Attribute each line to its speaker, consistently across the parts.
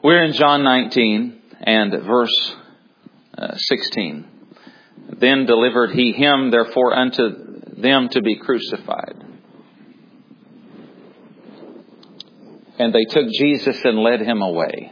Speaker 1: We're in John 19 and verse 16. Then delivered he him, therefore, unto them to be crucified. And they took Jesus and led him away.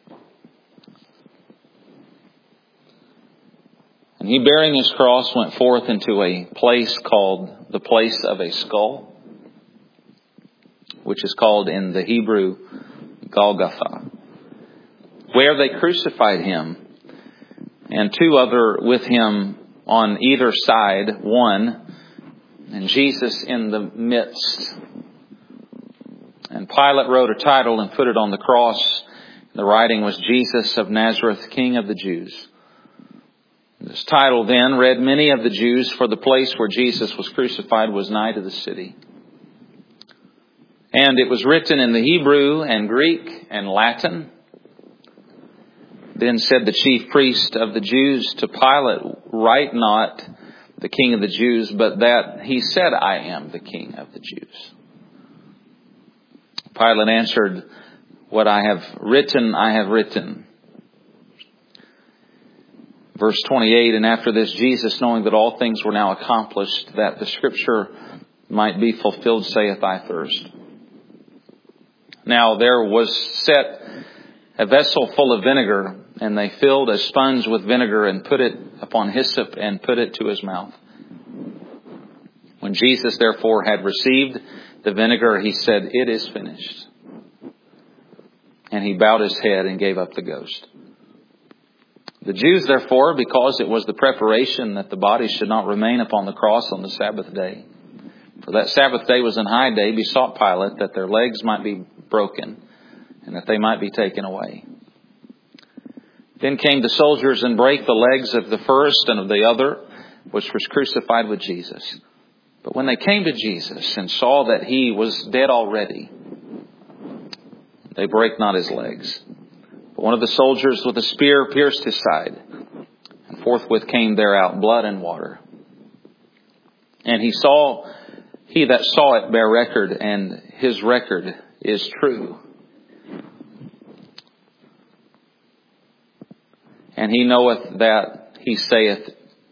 Speaker 1: And he, bearing his cross, went forth into a place called the place of a skull, which is called in the Hebrew Golgotha, where they crucified him, and two other with him on either side, one, and Jesus in the midst. And Pilate wrote a title and put it on the cross. The writing was Jesus of Nazareth, King of the Jews. This title then read many of the Jews, for the place where Jesus was crucified was nigh to the city. And it was written in the Hebrew and Greek and Latin. Then said the chief priest of the Jews to Pilate, write not the King of the Jews, but that he said, I am the King of the Jews. Pilate answered, what I have written, I have written. Verse 28, and after this, Jesus, knowing that all things were now accomplished, that the scripture might be fulfilled, saith, I thirst. Now there was set a vessel full of vinegar, and they filled a sponge with vinegar and put it upon hyssop and put it to his mouth. When Jesus therefore had received the vinegar, he said, it is finished. And he bowed his head and gave up the ghost. The Jews, therefore, because it was the preparation that the body should not remain upon the cross on the Sabbath day, for that Sabbath day was an high day, besought Pilate that their legs might be broken and that they might be taken away. Then came the soldiers and brake the legs of the first and of the other, which was crucified with Jesus. But when they came to Jesus and saw that he was dead already, they brake not his legs. But one of the soldiers with a spear pierced his side, and forthwith came there out blood and water. And he that saw it bear record, and his record is true. And he knoweth that he saith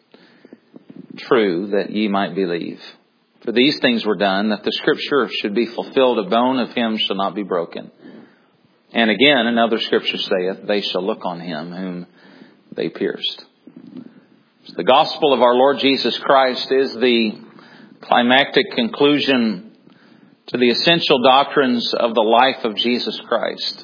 Speaker 1: true, that ye might believe. For these things were done, that the scripture should be fulfilled, a bone of him shall not be broken. And again, another scripture saith, they shall look on him whom they pierced. So the gospel of our Lord Jesus Christ is the climactic conclusion to the essential doctrines of the life of Jesus Christ.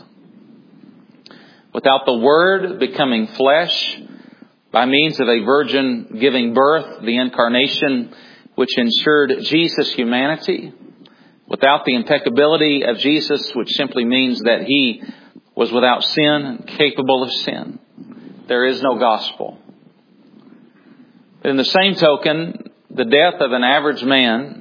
Speaker 1: Without the Word becoming flesh, by means of a virgin giving birth, the incarnation which ensured Jesus' humanity, without the impeccability of Jesus, which simply means that he was without sin and capable of sin, there is no gospel. But in the same token, the death of an average man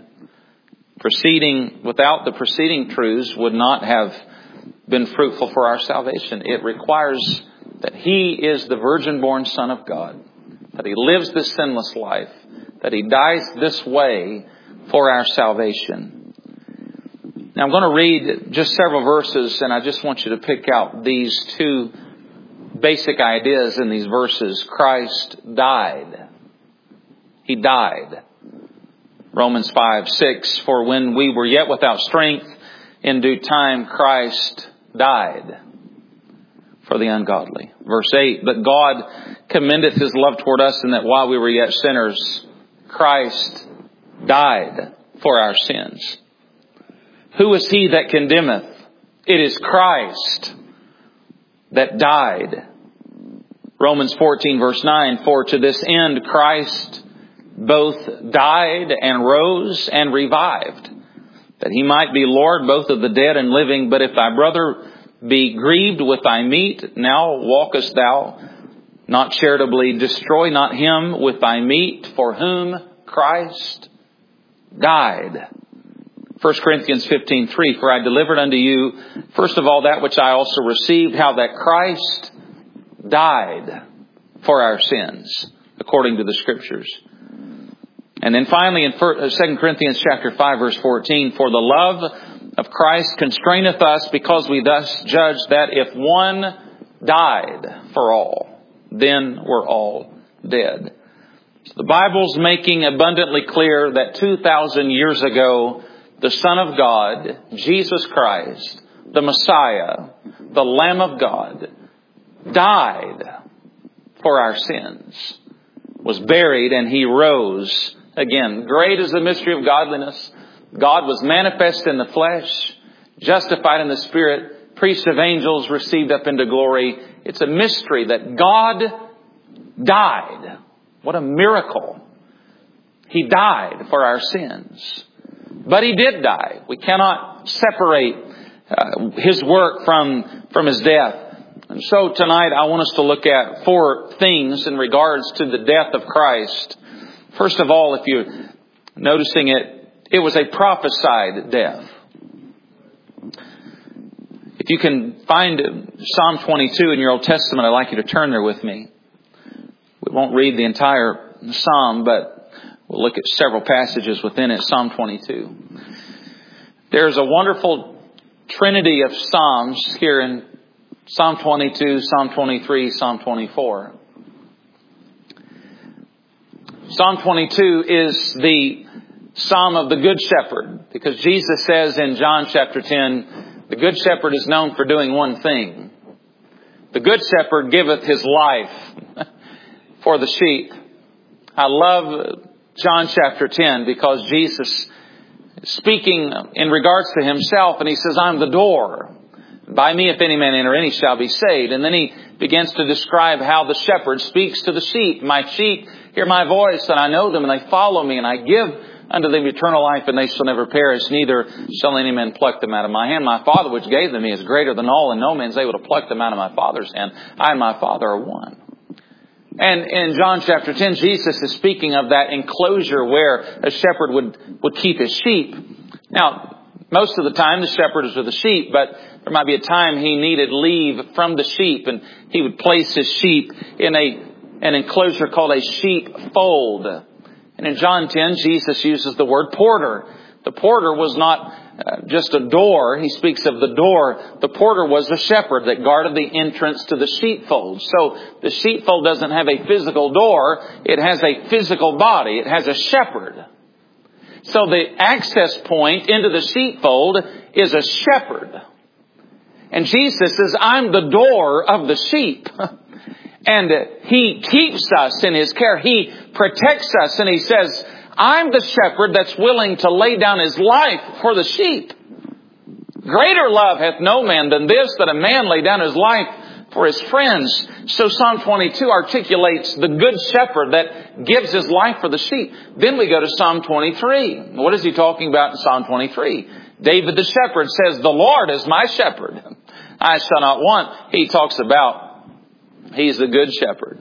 Speaker 1: without the preceding truths would not have been fruitful for our salvation. It requires that he is the virgin-born Son of God, that he lives this sinless life, that he dies this way for our salvation. Now I'm going to read just several verses, and I just want you to pick out these two basic ideas in these verses. Christ died. He died. Romans 5:6, for when we were yet without strength, in due time Christ died for the ungodly. Verse 8, but God commendeth his love toward us, in that while we were yet sinners, Christ died for our sins. Who is he that condemneth? It is Christ that died. Romans 14 verse 9, for to this end Christ both died and rose and revived, that he might be Lord both of the dead and living. But if thy brother be grieved with thy meat, now walkest thou not charitably, destroy not him with thy meat, for whom Christ died. 1 Corinthians 15:3, for I delivered unto you, first of all, that which I also received, how that Christ died for our sins, according to the Scriptures. And then finally in 2 Corinthians chapter 5, verse 14, for the love of Christ constraineth us, because we thus judge that if one died for all. Then we're all dead. So the Bible's making abundantly clear that 2,000 years ago, the Son of God, Jesus Christ, the Messiah, the Lamb of God, died for our sins, was buried, and He rose again. Great is the mystery of godliness. God was manifest in the flesh, justified in the Spirit, preached of angels, received up into glory. It's a mystery that God died. What a miracle. He died for our sins. But He did die. We cannot separate His work from His death. And so tonight I want us to look at 4 things in regards to the death of Christ. First of all, if you're noticing it, it was a prophesied death. If you can find Psalm 22 in your Old Testament, I'd like you to turn there with me. We won't read the entire Psalm, but we'll look at several passages within it. Psalm 22. There's a wonderful trinity of Psalms here in Psalm 22, Psalm 23, Psalm 24. Psalm 22 is the Psalm of the Good Shepherd, because Jesus says in John chapter 10, the Good Shepherd is known for doing one thing. The Good Shepherd giveth His life for the sheep. I love John chapter 10 because Jesus is speaking in regards to Himself, and He says, I'm the door. By me, if any man enter in, he shall be saved. And then He begins to describe how the shepherd speaks to the sheep. My sheep hear my voice, and I know them, and they follow me, and I give unto them eternal life, and they shall never perish, neither shall any man pluck them out of my hand. My Father which gave them me is greater than all, and no man is able to pluck them out of my Father's hand. I and my Father are one. And in John chapter 10, Jesus is speaking of that enclosure where a shepherd would keep his sheep. Now, most of the time the shepherd is with the sheep, but there might be a time he needed leave from the sheep, and he would place his sheep in an enclosure called a sheepfold. And in John 10, Jesus uses the word porter. The porter was not just a door. He speaks of the door. The porter was the shepherd that guarded the entrance to the sheepfold. So the sheepfold doesn't have a physical door. It has a physical body. It has a shepherd. So the access point into the sheepfold is a shepherd. And Jesus says, I'm the door of the sheep. And He keeps us in His care. He protects us. And He says, I'm the shepherd that's willing to lay down His life for the sheep. Greater love hath no man than this, that a man lay down his life for his friends. So Psalm 22 articulates the good shepherd that gives his life for the sheep. Then we go to Psalm 23. What is he talking about in Psalm 23? David the shepherd says, the Lord is my shepherd. I shall not want. He talks about He's the good shepherd.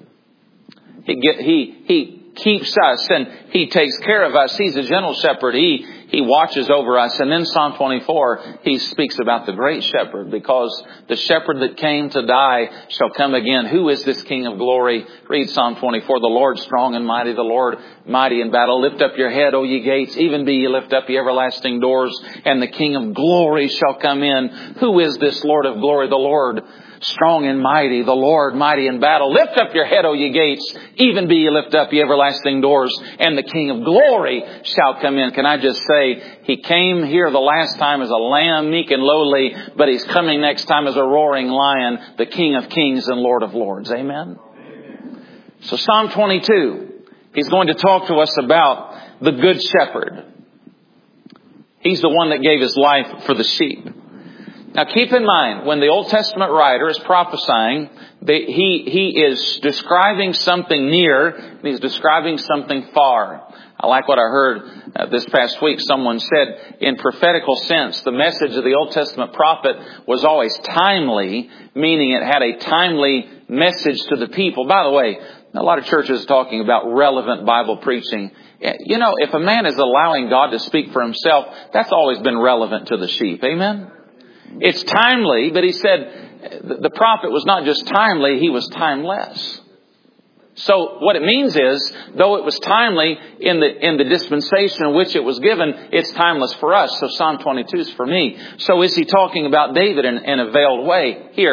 Speaker 1: He keeps us and He takes care of us. He's a gentle shepherd. He watches over us. And then Psalm 24, he speaks about the great shepherd, because the shepherd that came to die shall come again. Who is this King of glory? Read Psalm 24. The Lord strong and mighty, the Lord mighty in battle. Lift up your head, O ye gates, even be ye lift up ye everlasting doors, and the King of glory shall come in. Who is this Lord of glory? The Lord strong and mighty, the Lord mighty in battle. Lift up your head, O ye gates, even be ye lift up ye everlasting doors, and the King of glory shall come in. Can I just say, He came here the last time as a lamb, meek and lowly, but He's coming next time as a roaring lion, the King of kings and Lord of lords. Amen? So Psalm 22, he's going to talk to us about the good shepherd. He's the one that gave His life for the sheep. Now keep in mind, when the Old Testament writer is prophesying, he is describing something near, and he's describing something far. I like what I heard this past week. Someone said, in prophetical sense, the message of the Old Testament prophet was always timely, meaning it had a timely message to the people. By the way, a lot of churches are talking about relevant Bible preaching. You know, if a man is allowing God to speak for Himself, that's always been relevant to the sheep. Amen? It's timely, but he said the prophet was not just timely, he was timeless. So what it means is, though it was timely in the dispensation in which it was given, it's timeless for us. So Psalm 22 is for me. So is he talking about David in a veiled way? Here,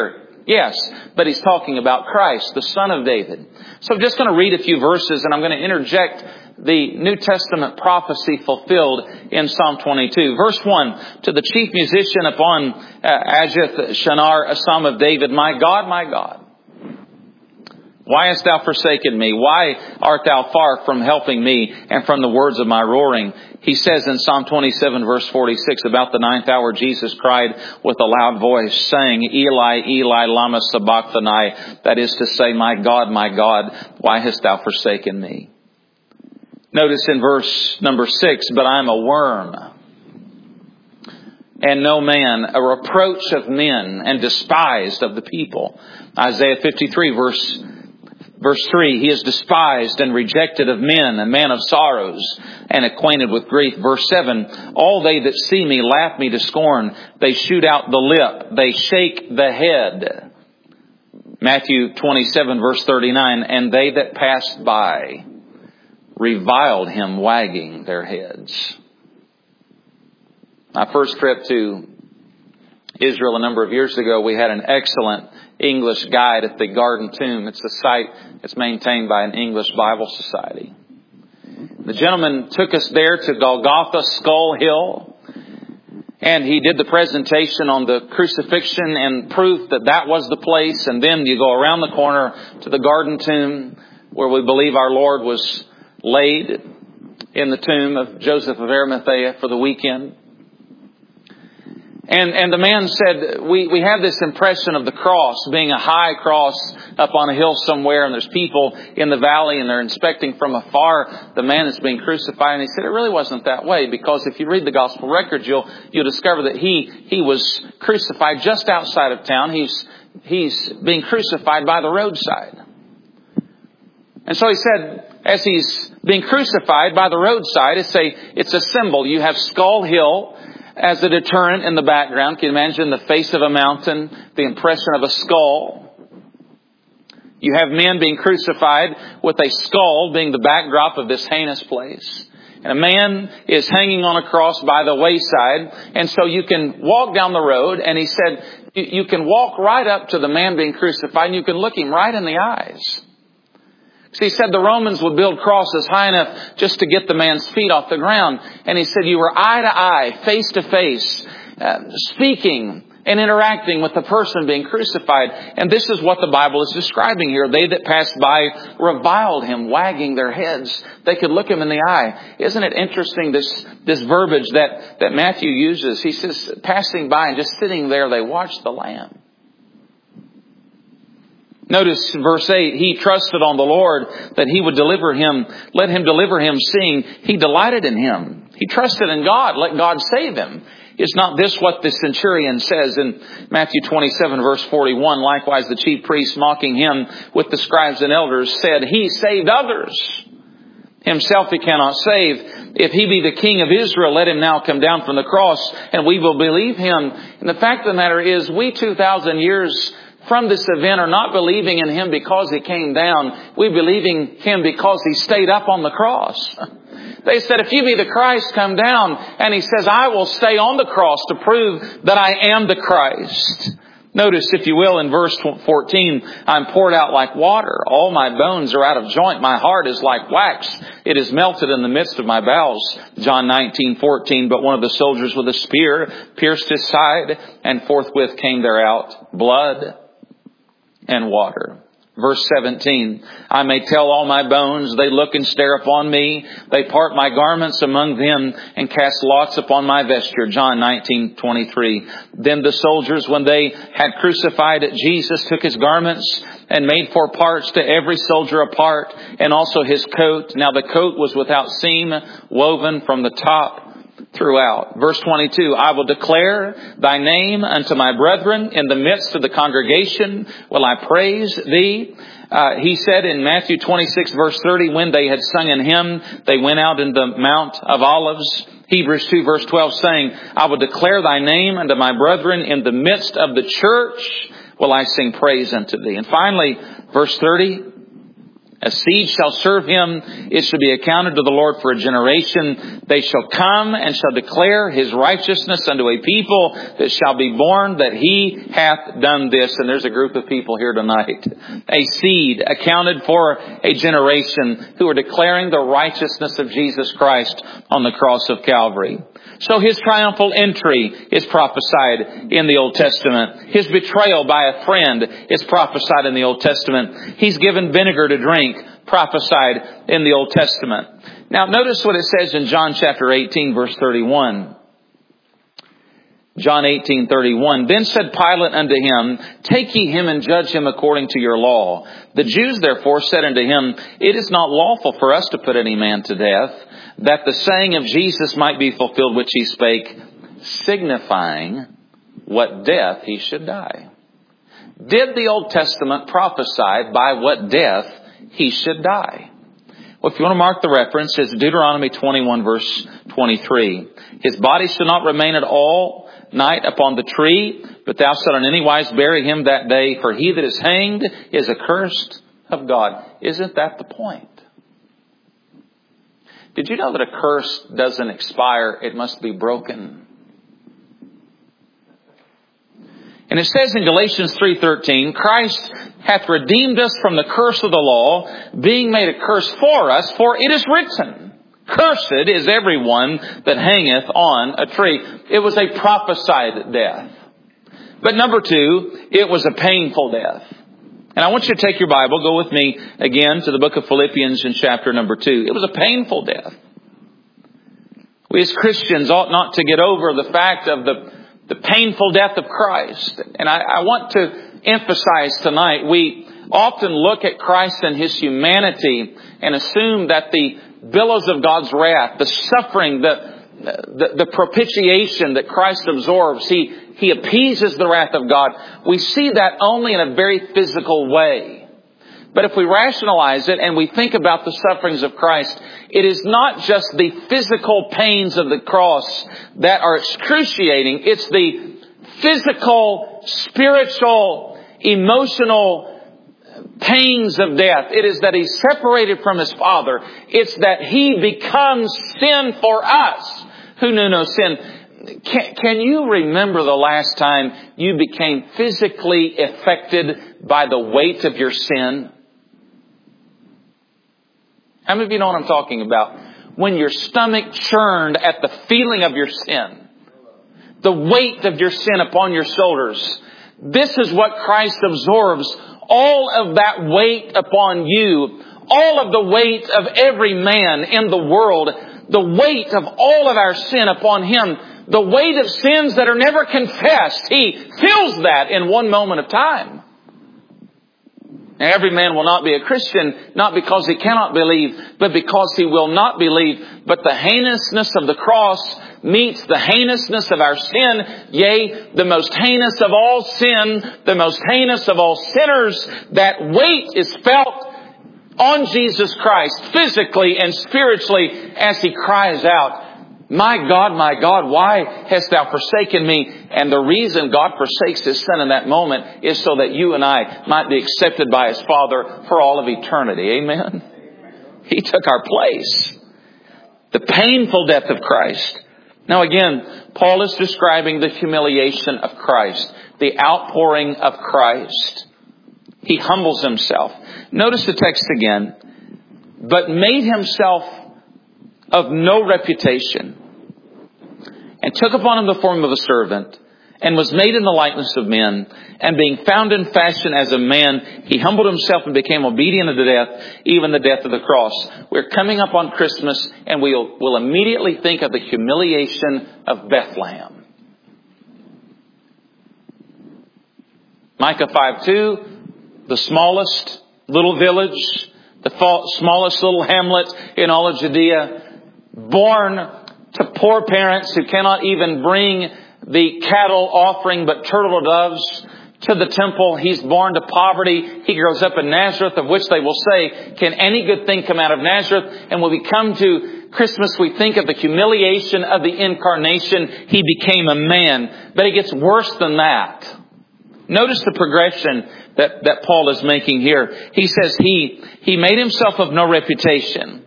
Speaker 1: Yes, but he's talking about Christ, the Son of David. So I'm just going to read a few verses, and I'm going to interject the New Testament prophecy fulfilled in Psalm 22. Verse 1, to the chief musician upon Ajath Shinar, a psalm of David, my God, why hast thou forsaken me? Why art thou far from helping me and from the words of my roaring? He says in Psalm 27 verse 46, about the 9th hour Jesus cried with a loud voice, saying, Eli, Eli, lama sabachthani. That is to say, my God, why hast thou forsaken me? Notice in verse number 6, but I am a worm and no man, a reproach of men and despised of the people. Isaiah 53 Verse 3, he is despised and rejected of men, a man of sorrows and acquainted with grief. Verse 7, all they that see me laugh me to scorn. They shoot out the lip. They shake the head. Matthew 27 verse 39, and they that passed by reviled him, wagging their heads. My first trip to Israel a number of years ago, we had an excellent English guide at the Garden Tomb. It's a site that's maintained by an English Bible Society. The gentleman took us there to Golgotha Skull Hill, and he did the presentation on the crucifixion and proof that that was the place. And then you go around the corner to the Garden Tomb, where we believe our Lord was laid in the tomb of Joseph of Arimathea for the weekend. And the man said, we have this impression of the cross being a high cross up on a hill somewhere, and there's people in the valley and they're inspecting from afar the man that's being crucified. And he said it really wasn't that way, because if you read the gospel records, you'll discover that he was crucified just outside of town. He's being crucified by the roadside. And so he said, as he's being crucified by the roadside, it's a symbol. You have Skull Hill as a deterrent in the background. Can you imagine the face of a mountain, the impression of a skull? You have men being crucified with a skull being the backdrop of this heinous place. And a man is hanging on a cross by the wayside. And so you can walk down the road, and he said, you can walk right up to the man being crucified and you can look him right in the eyes. So he said the Romans would build crosses high enough just to get the man's feet off the ground. And he said you were eye to eye, face to face, speaking and interacting with the person being crucified. And this is what the Bible is describing here. They that passed by reviled him, wagging their heads. They could look him in the eye. Isn't it interesting, this verbiage that Matthew uses? He says, passing by and just sitting there, they watched the Lamb. Notice verse 8, he trusted on the Lord that he would deliver him. Let him deliver him, seeing he delighted in him. He trusted in God. Let God save him. Is not this what the centurion says in Matthew 27 verse 41? Likewise, the chief priests, mocking him with the scribes and elders, said, he saved others. Himself he cannot save. If he be the King of Israel, let him now come down from the cross, and we will believe him. And the fact of the matter is, we 2,000 years from this event are not believing in him because he came down. We believe in him because he stayed up on the cross. They said, if you be the Christ, come down. And he says, I will stay on the cross to prove that I am the Christ. Notice, if you will, in verse 14, I'm poured out like water. All my bones are out of joint. My heart is like wax. It is melted in the midst of my bowels. John 19:14. But one of the soldiers with a spear pierced his side, and forthwith came there out blood and water. Verse 17, I may tell all my bones, they look and stare upon me. They part my garments among them and cast lots upon my vesture. John 19:23. Then the soldiers, when they had crucified Jesus, took his garments and made 4 parts, to every soldier a part, and also his coat. Now the coat was without seam, woven from the top throughout. Verse 22, I will declare thy name unto my brethren. In the midst of the congregation will I praise thee. He said in Matthew 26 verse 30, when they had sung an hymn, they went out in the Mount of Olives. Hebrews 2 verse 12 saying, I will declare thy name unto my brethren. In the midst of the church will I sing praise unto thee. And finally, verse 30, A seed shall serve him. It shall be accounted to the Lord for a generation. They shall come and shall declare his righteousness unto a people that shall be born, that he hath done this. And there's a group of people here tonight. A seed accounted for a generation who are declaring the righteousness of Jesus Christ on the cross of Calvary. So his triumphal entry is prophesied in the Old Testament. His betrayal by a friend is prophesied in the Old Testament. He's given vinegar to drink, prophesied in the Old Testament. Now notice what it says in John chapter 18 verse 31. John 18:31. Then said Pilate unto him, Take ye him and judge him according to your law. The Jews therefore said unto him, It is not lawful for us to put any man to death, that the saying of Jesus might be fulfilled which he spake, signifying what death he should die. Did the Old Testament prophesy by what death he should die? Well, if you want to mark the reference, it's Deuteronomy 21 verse 23. His body shall not remain at all night upon the tree, but thou shalt in any wise bury him that day, for he that is hanged is accursed of God. Isn't that the point? Did you know that a curse doesn't expire? It must be broken. And it says in Galatians 3:13, Christ hath redeemed us from the curse of the law, being made a curse for us, for it is written, Cursed is everyone that hangeth on a tree. It was a prophesied death. But number two, it was a painful death. And I want you to take your Bible, go with me again to the book of Philippians in chapter number 2. It was a painful death. We as Christians ought not to get over the fact of the painful death of Christ. And I want to emphasize tonight, we often look at Christ and his humanity and assume that the billows of God's wrath, the suffering, the propitiation that Christ absorbs, He appeases the wrath of God. We see that only in a very physical way. But if we rationalize it and we think about the sufferings of Christ, it is not just the physical pains of the cross that are excruciating. It's the physical, spiritual, emotional pains of death. It is that He's separated from His Father. It's that He becomes sin for us who knew no sin. Can you remember the last time you became physically affected by the weight of your sin? How many of you know what I'm talking about? When your stomach churned at the feeling of your sin. The weight of your sin upon your shoulders. This is what Christ absorbs. All of that weight upon you. All of the weight of every man in the world. The weight of all of our sin upon Him. The weight of sins that are never confessed. He feels that in one moment of time. And every man will not be a Christian, not because he cannot believe, but because he will not believe. But the heinousness of the cross meets the heinousness of our sin. Yea, the most heinous of all sin, the most heinous of all sinners. That weight is felt on Jesus Christ, physically and spiritually, as He cries out, my God, why hast thou forsaken me? And the reason God forsakes His Son in that moment is so that you and I might be accepted by His Father for all of eternity. Amen? He took our place. The painful death of Christ. Now again, Paul is describing the humiliation of Christ. The outpouring of Christ. He humbles Himself. Notice the text again. But made Himself of no reputation, and took upon Him the form of a servant, and was made in the likeness of men, and being found in fashion as a man, He humbled Himself and became obedient unto death, even the death of the cross. We're coming up on Christmas, and we'll immediately think of the humiliation of Bethlehem. Micah 5:2, the smallest little village, the smallest little hamlet in all of Judea, born to poor parents who cannot even bring the cattle offering but turtle doves to the temple. He's born to poverty. He grows up in Nazareth, of which they will say, can any good thing come out of Nazareth? And when we come to Christmas, we think of the humiliation of the incarnation. He became a man. But it gets worse than that. Notice the progression that Paul is making here. He says he made himself of no reputation.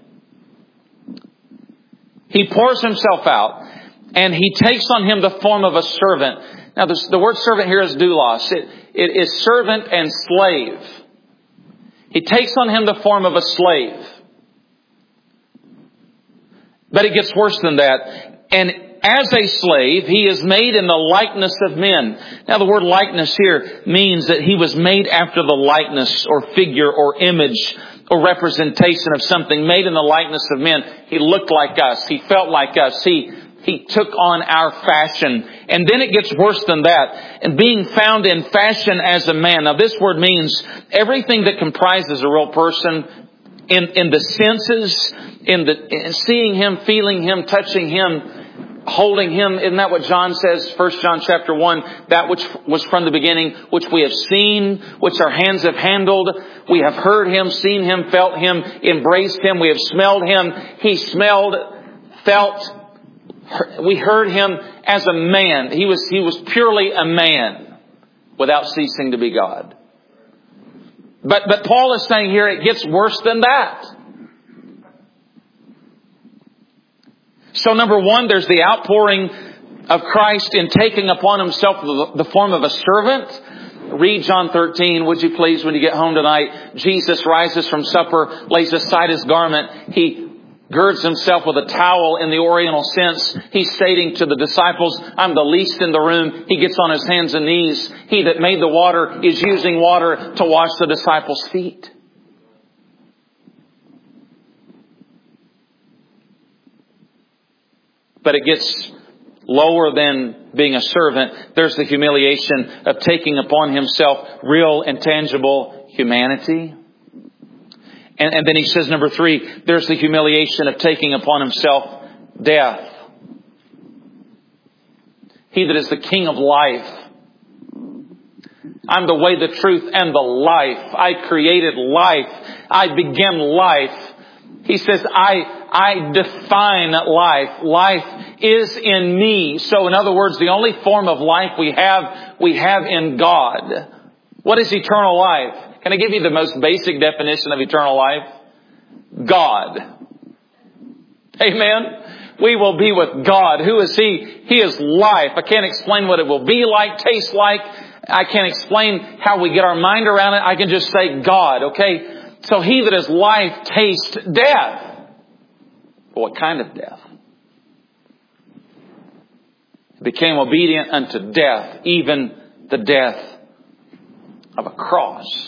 Speaker 1: He pours himself out, and he takes on him the form of a servant. Now, the word servant here is doulos. It is servant and slave. He takes on him the form of a slave. But it gets worse than that. And as a slave, he is made in the likeness of men. Now, the word likeness here means that he was made after the likeness or figure or image or representation of something, made in the likeness of men. He looked like us. He felt like us. He took on our fashion. And then it gets worse than that. And being found in fashion as a man. Now, this word means everything that comprises a real person in the senses, in seeing him, feeling him, touching him, holding him. Isn't that what John says? 1 John chapter 1, that which was from the beginning, which we have seen, which our hands have handled. We have heard him, seen him, felt him, embraced him. We have smelled him. He smelled, felt. We heard him as a man. He was purely a man without ceasing to be God. But Paul is saying here it gets worse than that. So number one, there's the outpouring of Christ in taking upon himself the form of a servant. Read John 13, would you please, when you get home tonight. Jesus rises from supper, lays aside his garment. He girds himself with a towel in the Oriental sense. He's stating to the disciples, I'm the least in the room. He gets on his hands and knees. He that made the water is using water to wash the disciples' feet. But it gets lower than being a servant. There's the humiliation of taking upon himself real and tangible humanity. And then he says, number three, there's the humiliation of taking upon himself death. He that is the King of life. I'm the way, the truth, and the life. I created life. I began life. He says, I define life. Life is in me. So in other words, the only form of life we have in God. What is eternal life? Can I give you the most basic definition of eternal life? God. Amen? We will be with God. Who is He? He is life. I can't explain what it will be like, taste like. I can't explain how we get our mind around it. I can just say God, okay? So He that is life tastes death. But what kind of death? He became obedient unto death, even the death of a cross.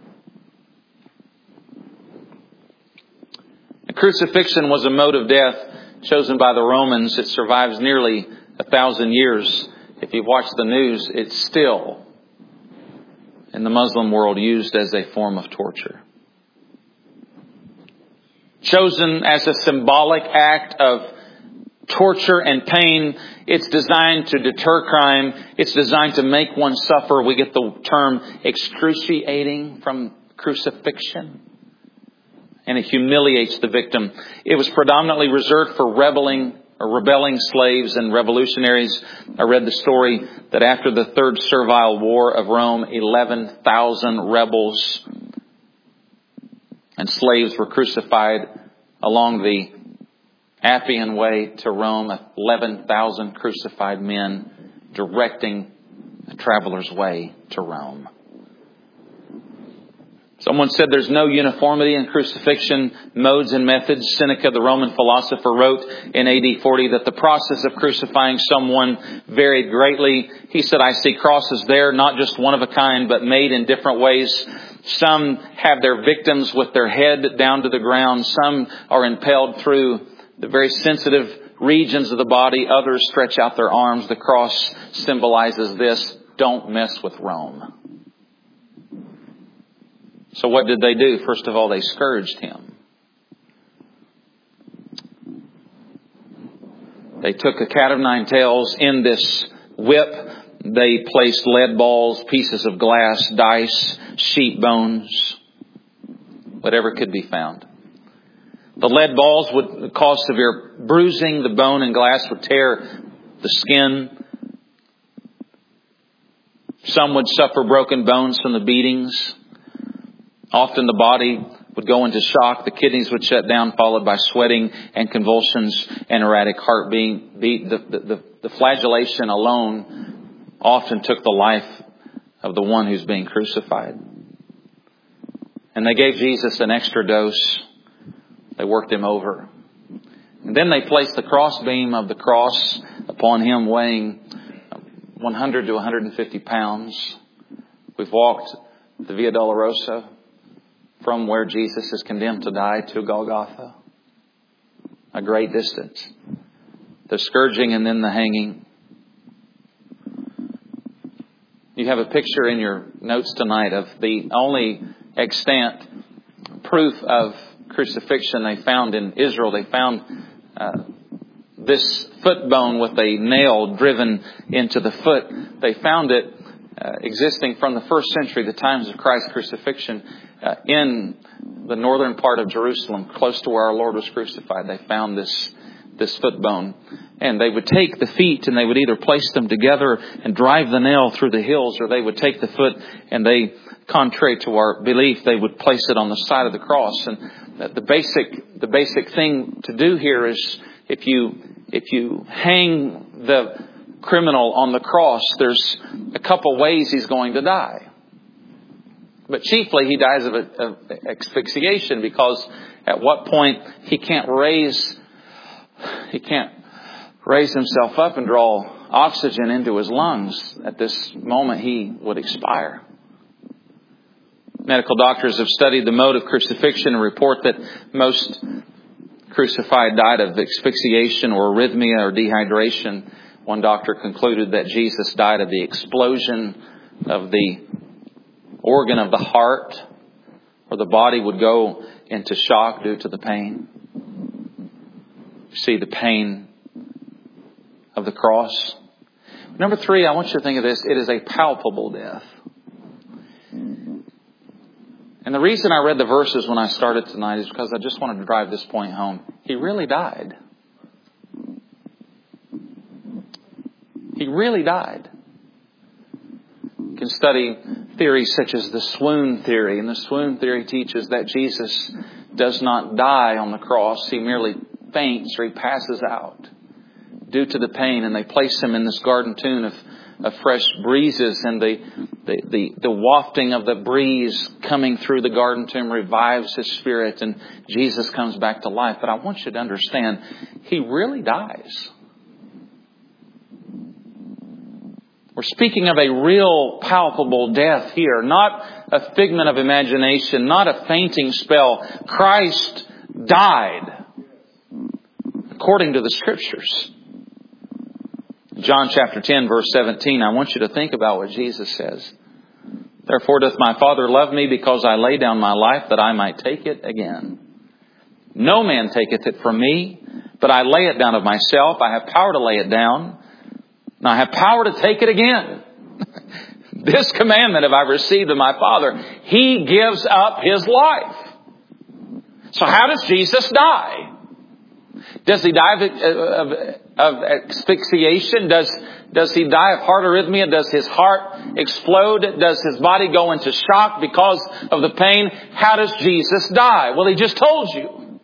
Speaker 1: The crucifixion was a mode of death chosen by the Romans. It survives nearly 1,000 years. If you watch the news, it's still, in the Muslim world, used as a form of torture. Chosen as a symbolic act of torture and pain. It's designed to deter crime. It's designed to make one suffer. We get the term excruciating from crucifixion. And it humiliates the victim. It was predominantly reserved for rebelling slaves and revolutionaries. I read the story that after the Third Servile War of Rome, 11,000 rebels and slaves were crucified along the Appian Way to Rome. 11,000 crucified men directing a traveler's way to Rome. Someone said there's no uniformity in crucifixion modes and methods. Seneca, the Roman philosopher, wrote in AD 40 that the process of crucifying someone varied greatly. He said, I see crosses there, not just one of a kind, but made in different ways. Some have their victims with their head down to the ground. Some are impaled through the very sensitive regions of the body. Others stretch out their arms. The cross symbolizes this. Don't mess with Rome. So what did they do? First of all, they scourged him. They took a cat of nine tails in this whip. They placed lead balls, pieces of glass, dice, sheep bones, whatever could be found. The lead balls would cause severe bruising. The bone and glass would tear the skin. Some would suffer broken bones from the beatings. Often the body would go into shock. The kidneys would shut down, followed by sweating and convulsions and erratic heartbeat. The flagellation alone often took the life of the one who's being crucified. And they gave Jesus an extra dose. They worked him over. And then they placed the crossbeam of the cross upon him, weighing 100 to 150 pounds. We've walked the Via Dolorosa from where Jesus is condemned to die to Golgotha. A great distance. The scourging and then the hanging. You have a picture in your notes tonight of the only extant proof of crucifixion they found in Israel. They found this foot bone with a nail driven into the foot. They found it existing from the first century, the times of Christ's crucifixion, in the northern part of Jerusalem, close to where our Lord was crucified. They found this foot bone. And they would take the feet and they would either place them together and drive the nail through the heels, or they would take the foot and they, contrary to our belief, they would place it on the side of the cross. And the basic thing to do here is if you hang the criminal on the cross, there's a couple ways he's going to die. But chiefly he dies of asphyxiation, because at what point he can't raise himself up and draw oxygen into his lungs. At this moment he would expire. Medical doctors have studied the mode of crucifixion and report that most crucified died of asphyxiation or arrhythmia or dehydration. One doctor concluded that Jesus died of the explosion of the organ of the heart, or the body would go into shock due to the pain. You see the pain of the cross. Number 3, I want you to think of this. It is a palpable death. And the reason I read the verses when I started tonight is because I just wanted to drive this point home. He really died. He really died. You can study theories such as the swoon theory. And the swoon theory teaches that Jesus does not die on the cross. He merely faints or he passes out due to the pain. And they place him in this garden tomb of fresh breezes, and the wafting of the breeze coming through the garden tomb revives his spirit, and Jesus comes back to life. But I want you to understand, he really dies. We're speaking of a real palpable death here, not a figment of imagination, not a fainting spell. Christ died according to the Scriptures. John chapter 10, verse 17, I want you to think about what Jesus says. Therefore doth my Father love me, because I lay down my life that I might take it again. No man taketh it from me, but I lay it down of myself. I have power to lay it down, and I have power to take it again. This commandment have I received of my Father. He gives up His life. So how does Jesus die? Does He die of asphyxiation? Does He die of heart arrhythmia? Does His heart explode? Does His body go into shock because of the pain? How does Jesus die? Well, He just told you.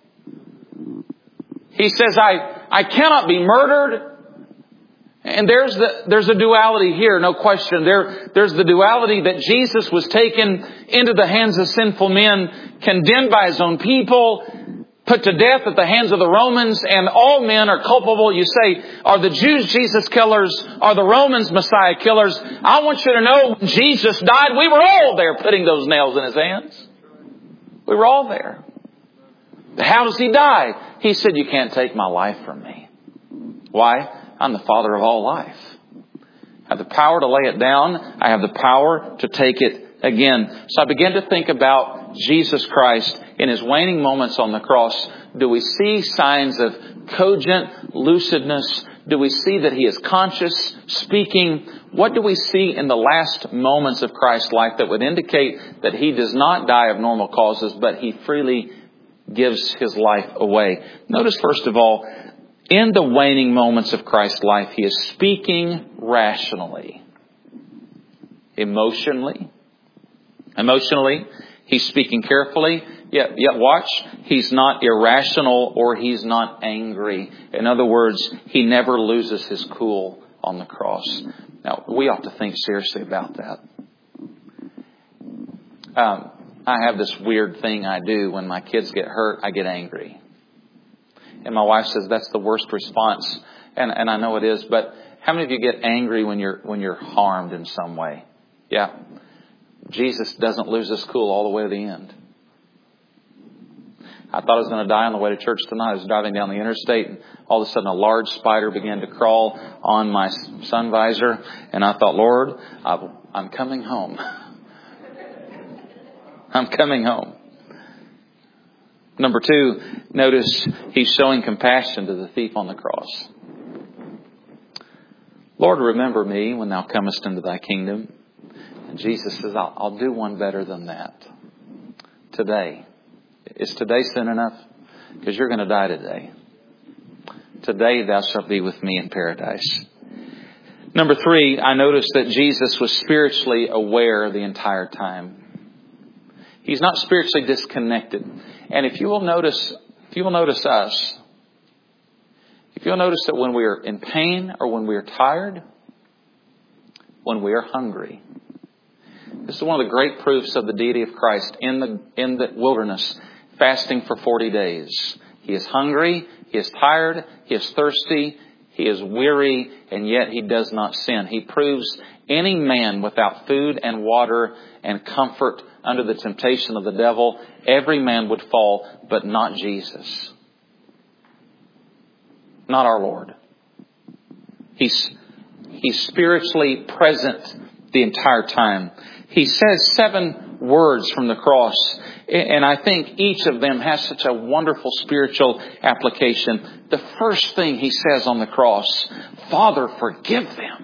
Speaker 1: He says, I cannot be murdered. And there's a duality here, no question. There's the duality that Jesus was taken into the hands of sinful men, condemned by His own people, put to death at the hands of the Romans, and all men are culpable. You say, are the Jews Jesus killers? Are the Romans Messiah killers? I want you to know, when Jesus died, we were all there putting those nails in His hands. We were all there. But how does He die? He said, you can't take my life from me. Why? I'm the Father of all life. I have the power to lay it down. I have the power to take it again. So I began to think about Jesus Christ in His waning moments on the cross. Do we see signs of cogent lucidness? Do we see that He is conscious, speaking? What do we see in the last moments of Christ's life that would indicate that He does not die of normal causes, but He freely gives His life away? Notice, first of all, in the waning moments of Christ's life, He is speaking rationally. emotionally. Emotionally, He's speaking carefully. Yet watch, He's not irrational or He's not angry. In other words, He never loses His cool on the cross. Now, we ought to think seriously about that. I have this weird thing I do when my kids get hurt, I get angry. And my wife says that's the worst response. And I know it is, but how many of you get angry when you're harmed in some way? Yeah. Jesus doesn't lose His cool all the way to the end. I thought I was going to die on the way to church tonight. I was driving down the interstate and all of a sudden a large spider began to crawl on my sun visor. And I thought, Lord, I'm coming home. I'm coming home. Number 2, notice He's showing compassion to the thief on the cross. Lord, remember me when Thou comest into Thy kingdom. And Jesus says, I'll do one better than that. Today. Is today sin enough? Because you're going to die today. Today thou shalt be with me in paradise. Number 3, I noticed that Jesus was spiritually aware the entire time. He's not spiritually disconnected. And if you will notice us, if you'll notice that when we are in pain or when we are tired, when we are hungry, this is one of the great proofs of the deity of Christ in the wilderness, fasting for 40 days. He is hungry, He is tired, He is thirsty, He is weary, and yet He does not sin. He proves any man without food and water and comfort under the temptation of the devil, every man would fall, but not Jesus. Not our Lord. He's spiritually present the entire time. He says 7 words from the cross, and I think each of them has such a wonderful spiritual application. The first thing He says on the cross, Father, forgive them.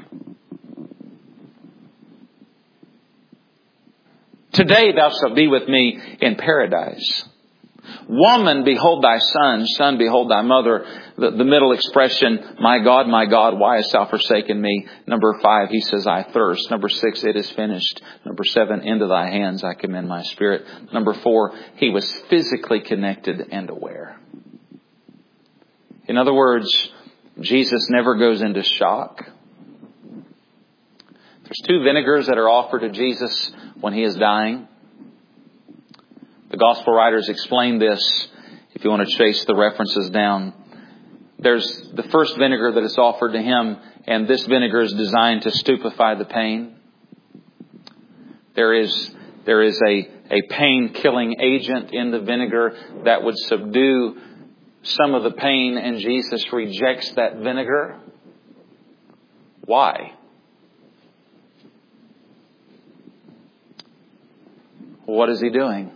Speaker 1: Today thou shalt be with me in paradise. Woman, behold thy son. Son, behold thy mother. The middle expression, my God, why hast thou forsaken me? Number 5, He says, I thirst. Number 6, it is finished. Number 7, into thy hands I commend my spirit. Number 4, He was physically connected and aware. In other words, Jesus never goes into shock. There's 2 vinegars that are offered to Jesus when He is dying. The gospel writers explain this, if you want to chase the references down. There's the first vinegar that is offered to Him, and this vinegar is designed to stupefy the pain. There is a pain-killing agent in the vinegar that would subdue some of the pain, and Jesus rejects that vinegar. Why? What is He doing?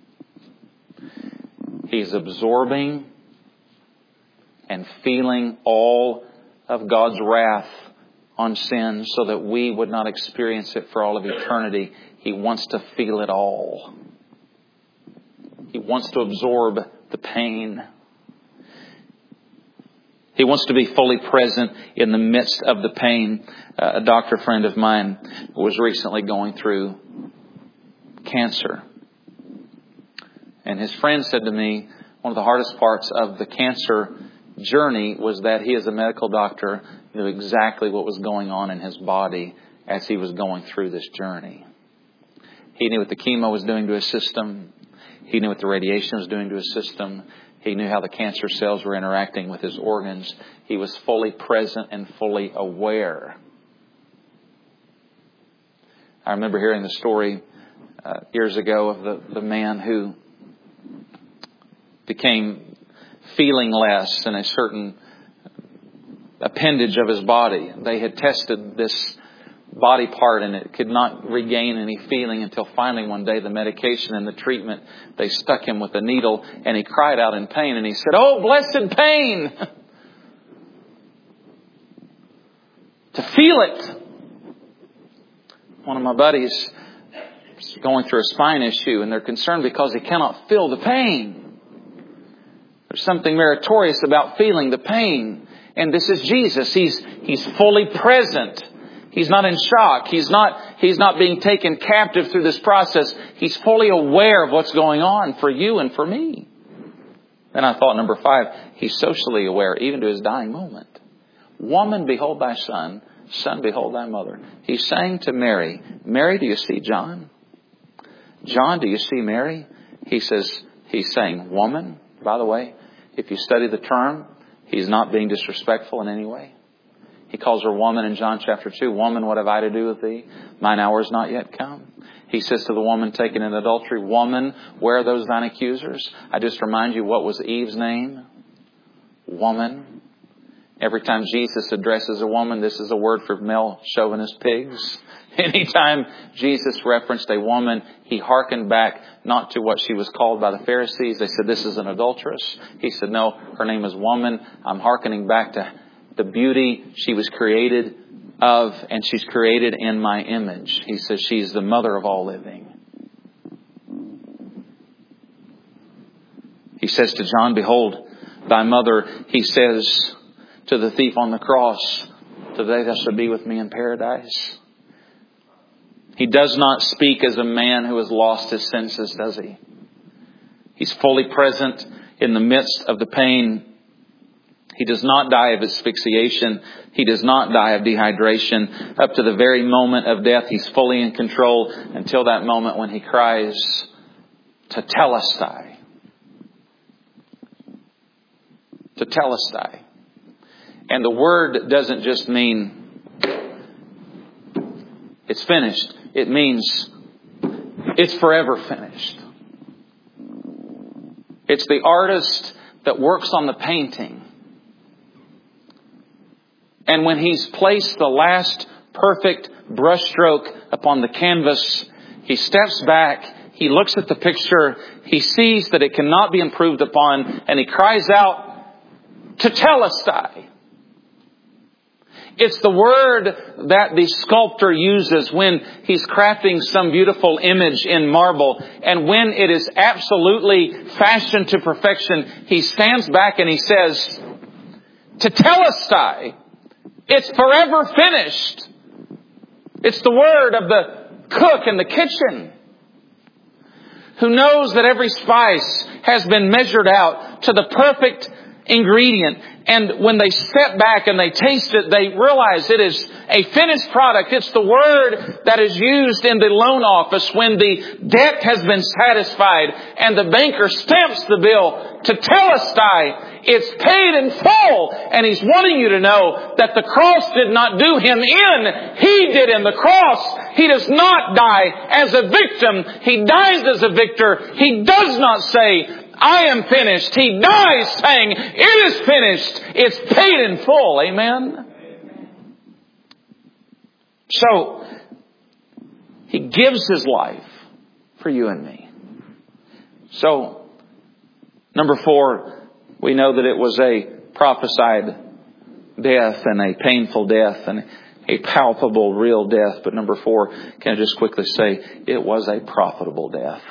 Speaker 1: He's absorbing and feeling all of God's wrath on sin so that we would not experience it for all of eternity. He wants to feel it all. He wants to absorb the pain. He wants to be fully present in the midst of the pain. A doctor friend of mine was recently going through cancer. And his friend said to me, one of the hardest parts of the cancer journey was that he, as a medical doctor, knew exactly what was going on in his body as he was going through this journey. He knew what the chemo was doing to his system. He knew what the radiation was doing to his system. He knew how the cancer cells were interacting with his organs. He was fully present and fully aware. I remember hearing the story years ago of the man who became feeling less in a certain appendage of his body. They had tested this body part and it could not regain any feeling until finally one day the medication and the treatment, they stuck him with a needle and he cried out in pain and he said, "Oh, blessed pain! To feel it." One of my buddies is going through a spine issue and they're concerned because he cannot feel the pain. There's something meritorious about feeling the pain. And this is Jesus. He's fully present. He's not in shock. He's not being taken captive through this process. He's fully aware of what's going on for you and for me. Then I thought, number 5, He's socially aware even to His dying moment. Woman, behold thy son. Son, behold thy mother. He's saying to Mary, Mary, do you see John? John, do you see Mary? He's saying, woman. By the way, if you study the term, He's not being disrespectful in any way. He calls her woman in John chapter 2. Woman, what have I to do with thee? Mine hour is not yet come. He says to the woman taken in adultery, woman, where are those thine accusers? I just remind you, what was Eve's name? Woman. Every time Jesus addresses a woman, this is a word for male chauvinist pigs. Anytime Jesus referenced a woman, He hearkened back not to what she was called by the Pharisees. They said, this is an adulteress. He said, no, her name is woman. I'm hearkening back to the beauty she was created of, and she's created in my image. He says she's the mother of all living. He says to John, behold thy mother. He says to the thief on the cross, today thou shalt be with me in paradise. He does not speak as a man who has lost his senses, does he? He's fully present in the midst of the pain. He does not die of asphyxiation. He does not die of dehydration. Up to the very moment of death, He's fully in control until that moment when He cries, Tetelestai. Tetelestai. And the word doesn't just mean it's finished. It means it's forever finished. It's the artist that works on the painting. And when he's placed the last perfect brushstroke upon the canvas, he steps back, he looks at the picture, he sees that it cannot be improved upon, and he cries out, Tetelestai. It's the word that the sculptor uses when he's crafting some beautiful image in marble. And when it is absolutely fashioned to perfection, he stands back and he says, Tetelestai. It's forever finished. It's the word of the cook in the kitchen who knows that every spice has been measured out to the perfect ingredient. And when they step back and they taste it, they realize it is a finished product. It's the word that is used in the loan office when the debt has been satisfied and the banker stamps the bill. Tetelestai. It's paid in full. And he's wanting you to know that the cross did not do him in. He did in the cross. He does not die as a victim. He dies as a victor. He does not say, I am finished. He dies saying, it is finished. It's paid in full. Amen? So, He gives His life for you and me. So, number 4, we know that it was a prophesied death and a painful death and a palpable, real death. But number 4, can I just quickly say, it was a profitable death.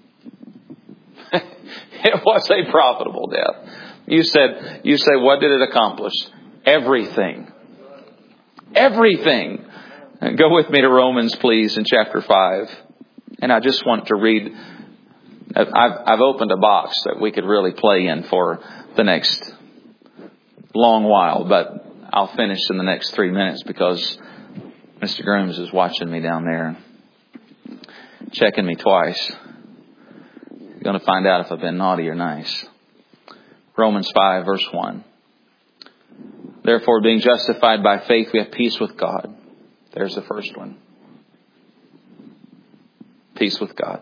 Speaker 1: It was a profitable death. You say, what did it accomplish? Everything. Everything. Go with me to Romans, please, in chapter 5. And I just want to read. I've opened a box that we could really play in for the next long while, but I'll finish in the next 3 minutes because Mr. Grooms is watching me down there, checking me twice. You're going to find out if I've been naughty or nice. Romans 5, verse 1. Therefore, being justified by faith, we have peace with God. There's the first one. Peace with God.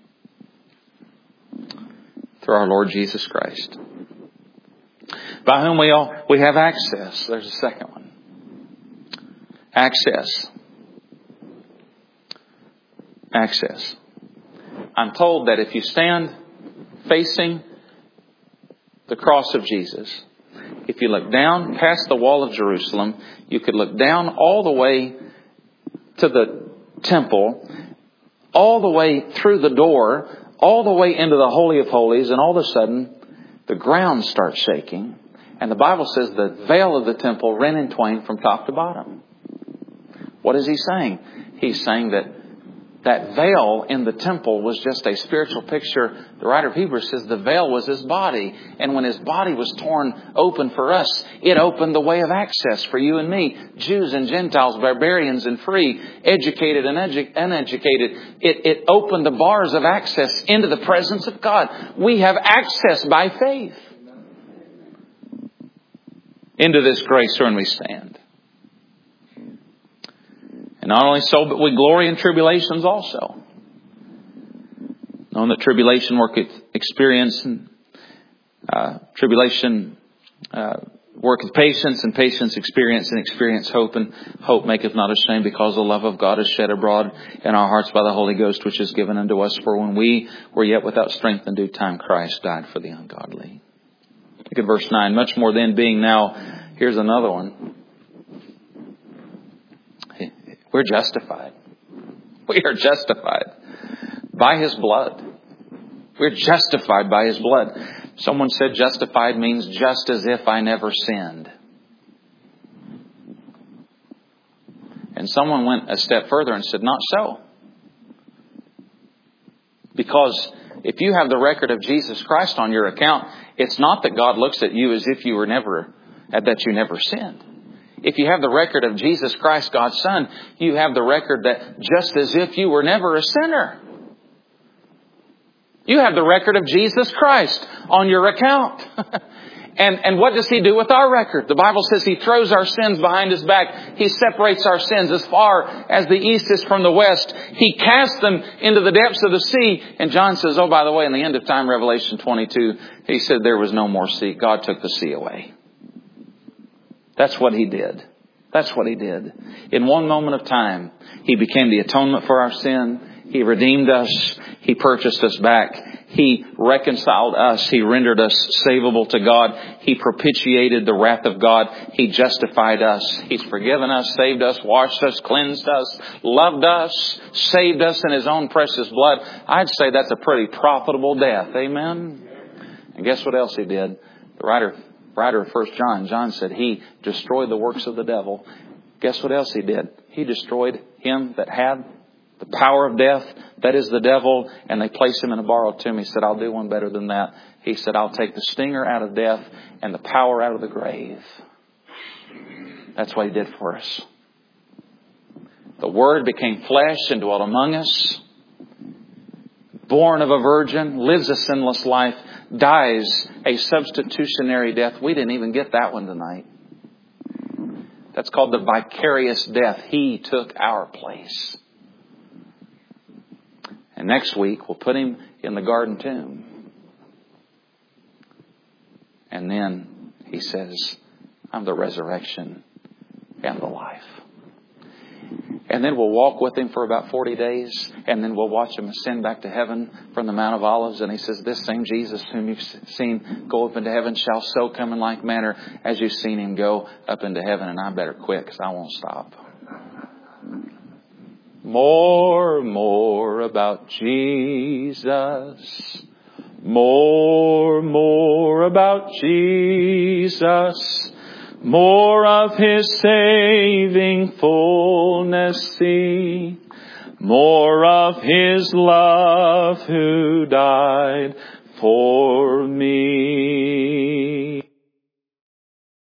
Speaker 1: Through our Lord Jesus Christ. By whom we have access. There's the second one. Access. Access. I'm told that if you stand facing the cross of Jesus, if you look down past the wall of Jerusalem, you could look down all the way to the temple, all the way through the door, all the way into the Holy of Holies, and all of a sudden, the ground starts shaking. And the Bible says the veil of the temple rent in twain from top to bottom. What is he saying? He's saying that veil in the temple was just a spiritual picture. The writer of Hebrews says the veil was His body. And when His body was torn open for us, it opened the way of access for you and me. Jews and Gentiles, barbarians and free, educated and uneducated. It opened the bars of access into the presence of God. We have access by faith into this grace wherein we stand. And not only so, but we glory in tribulations also. Knowing that tribulation worketh experience, and tribulation worketh patience, and patience experience, and experience hope. And hope maketh not ashamed, because the love of God is shed abroad in our hearts by the Holy Ghost, which is given unto us. For when we were yet without strength, in due time Christ died for the ungodly. Look at verse 9. Much more then, being now... Here's another one. We're justified. We are justified by His blood. We're justified by His blood. Someone said justified means just as if I never sinned. And someone went a step further and said, not so. Because if you have the record of Jesus Christ on your account, it's not that God looks at you as if you never sinned. If you have the record of Jesus Christ, God's Son, you have the record that just as if you were never a sinner. You have the record of Jesus Christ on your account. And what does He do with our record? The Bible says He throws our sins behind His back. He separates our sins as far as the east is from the west. He casts them into the depths of the sea. And John says, oh, by the way, in the end of time, Revelation 22, he said there was no more sea. God took the sea away. That's what He did. That's what He did. In one moment of time, He became the atonement for our sin. He redeemed us. He purchased us back. He reconciled us. He rendered us savable to God. He propitiated the wrath of God. He justified us. He's forgiven us, saved us, washed us, cleansed us, loved us, saved us in His own precious blood. I'd say that's a pretty profitable death. Amen? And guess what else He did? The writer of 1 John said He destroyed the works of the devil. Guess what else He did? He destroyed him that had the power of death, that is the devil, and they placed him in a borrowed tomb. He said, I'll do one better than that. He said, I'll take the stinger out of death and the power out of the grave. That's what He did for us. The Word became flesh and dwelt among us. Born of a virgin, lives a sinless life, dies a substitutionary death. We didn't even get that one tonight. That's called the vicarious death. He took our place. And next week, we'll put Him in the garden tomb. And then He says, I'm the resurrection and the life. And then we'll walk with Him for about 40 days. And then we'll watch Him ascend back to heaven from the Mount of Olives. And He says, this same Jesus whom you've seen go up into heaven shall so come in like manner as you've seen Him go up into heaven. And I better quit because I won't stop. More about Jesus. More about Jesus. More of His saving fullness see. More of His love who died for me.